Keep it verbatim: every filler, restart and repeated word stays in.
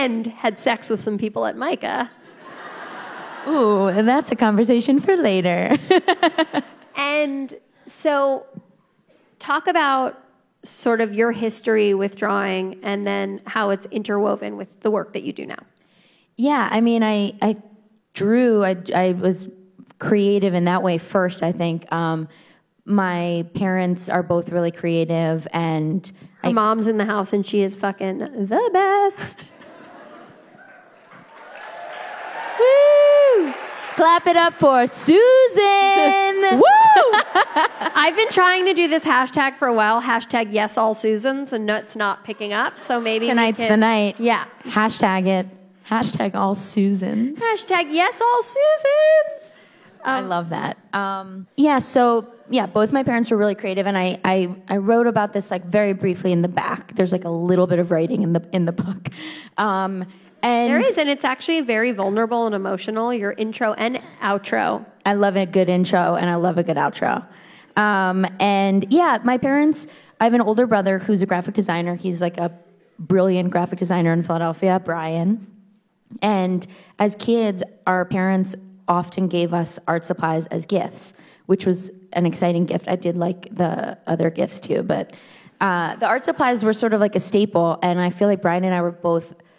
and had sex with some people at Micah. Ooh, and that's a conversation for later. And so talk about sort of your history with drawing and then how it's interwoven with the work that you do now. Yeah, I mean, I, I drew, I, I was creative in that way first, I think. Um, my parents are both really creative, and Her I, mom's in the house and she is fucking the best. Woo! Clap it up for Susan! Woo! I've been trying to do this hashtag for a while, hashtag yes all Susans, and it's not picking up, so maybe Tonight's we can, the night. Yeah. Hashtag it. Hashtag all Susans. Hashtag yes all Susans. Um, I love that. Um, yeah, so yeah, both my parents were really creative, and I, I, I wrote about this like very briefly in the back. There's like a little bit of writing in the in the book. Um, and There is, and it's actually very vulnerable and emotional, your intro and outro. I love a good intro, and I love a good outro. Um, and yeah, my parents, I have an older brother who's a graphic designer. He's like a brilliant graphic designer in Philadelphia, Brian. And as kids, our parents often gave us art supplies as gifts, which was an exciting gift. I did like the other gifts too, but uh, the art supplies were sort of like a staple, and I feel like Brian and I were both